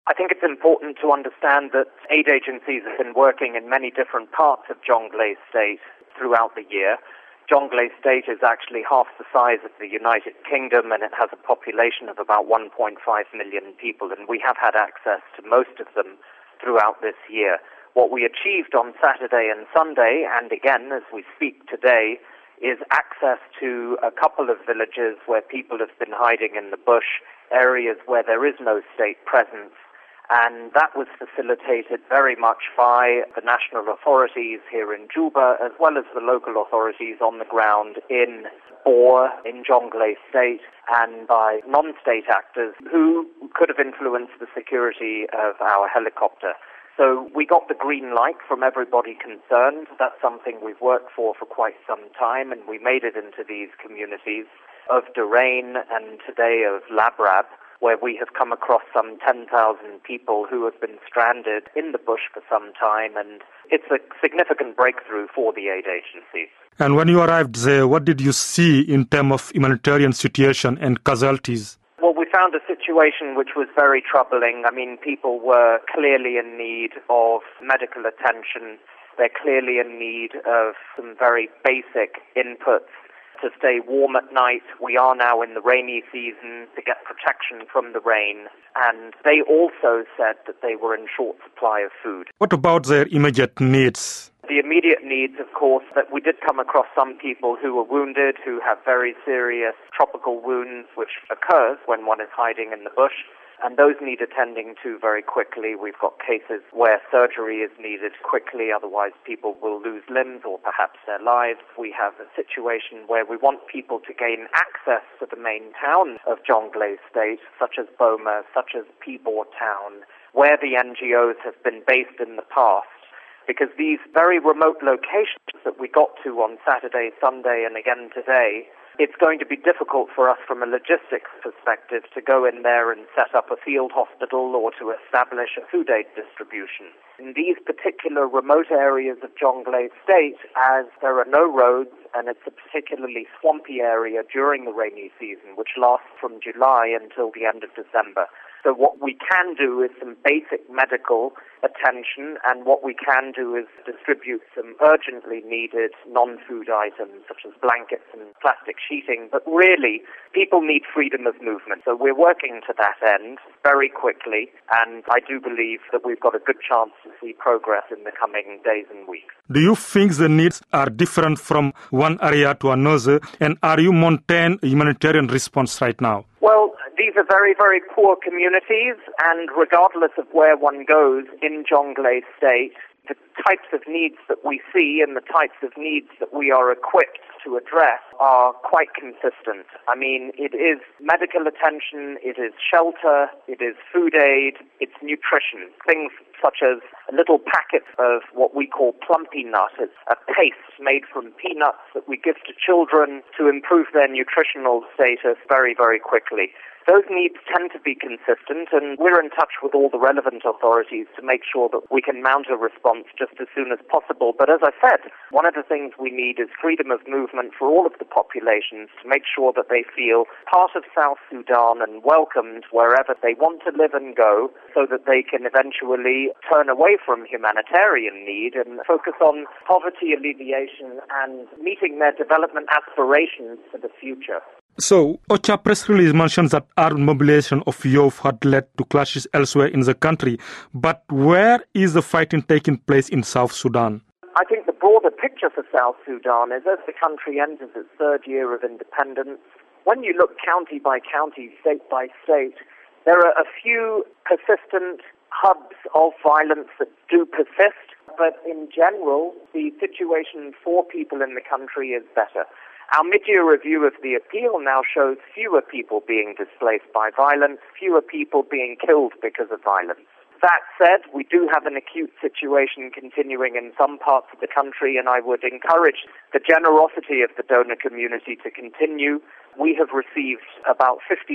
I think it's important to understand that aid agencies have been working in many different parts of Jonglei State throughout the year. Jonglei State is actually half the size of the United Kingdom, and it has a population of about 1.5 million people, and we have had access to most of them throughout this year. What we achieved on Saturday and Sunday, and again as we speak today, is access to a couple of villages where people have been hiding in the bush, areas where there is no state presence. And that was facilitated very much by the national authorities here in Juba, as well as the local authorities on the ground in Bor, in Jonglei State, and by non-state actors who could have influenced the security of our helicopter. So we got the green light from everybody concerned. That's something we've worked for quite some time, and we made it into these communities of Durain and today of Labrab, where we have come across some 10,000 people who have been stranded in the bush for some time, and it's a significant breakthrough for the aid agencies. And when you arrived there, what did you see in terms of humanitarian situation and casualties? Well, we found a situation which was very troubling. I mean, people were clearly in need of medical attention. They're clearly in need of some very basic inputs to stay warm at night. We are now in the rainy season to get protection from the rain. And they also said that they were in short supply of food. What about their immediate needs? The immediate needs, of course, that we did come across some people who were wounded, who have very serious tropical wounds, which occurs when one is hiding in the bush. And those need attending to very quickly. We've got cases where surgery is needed quickly, otherwise people will lose limbs or perhaps their lives. We have a situation where we want people to gain access to the main town of Jonglei State, such as Boma, such as Pibor town, where the NGOs have been based in the past. Because these very remote locations that we got to on Saturday, Sunday, and again today, it's going to be difficult for us from a logistics perspective to go in there and set up a field hospital or to establish a food aid distribution. In these particular remote areas of Jonglei State, as there are no roads and it's a particularly swampy area during the rainy season, which lasts from July until the end of December. So what we can do is some basic medical attention, and what we can do is distribute some urgently needed non-food items such as blankets and plastic sheeting. But really, people need freedom of movement. So we're working to that end very quickly, and I do believe that we've got a good chance to see progress in the coming days and weeks. Do you think the needs are different from one area to another, and are you mounting a humanitarian response right now? Well, these are very, very poor communities, and regardless of where one goes in Jonglei State, the types of needs that we see and the types of needs that we are equipped to address are quite consistent. I mean, it is medical attention, it is shelter, it is food aid, it's nutrition. Things such as little packets of what we call plumpy nut. It's a paste made from peanuts that we give to children to improve their nutritional status very, very quickly. Those needs tend to be consistent, and we're in touch with all the relevant authorities to make sure that we can mount a response just as soon as possible. But as I said, one of the things we need is freedom of movement for all of the populations to make sure that they feel part of South Sudan and welcomed wherever they want to live and go, so that they can eventually turn away from humanitarian need and focus on poverty alleviation and meeting their development aspirations for the future. So, OCHA press release mentions that armed mobilization of youth had led to clashes elsewhere in the country. But where is the fighting taking place in South Sudan? I think the broader picture for South Sudan is as the country enters its third year of independence, when you look county by county, state by state, there are a few persistent hubs of violence that do persist. But in general, the situation for people in the country is better. Our mid-year review of the appeal now shows fewer people being displaced by violence, fewer people being killed because of violence. That said, we do have an acute situation continuing in some parts of the country, and I would encourage the generosity of the donor community to continue. We have received about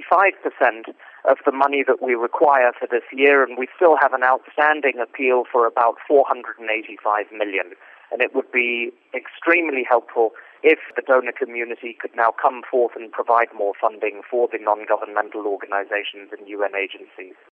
55% of the money that we require for this year, and we still have an outstanding appeal for about $485 million. And it would be extremely helpful if the donor community could now come forth and provide more funding for the non-governmental organizations and UN agencies.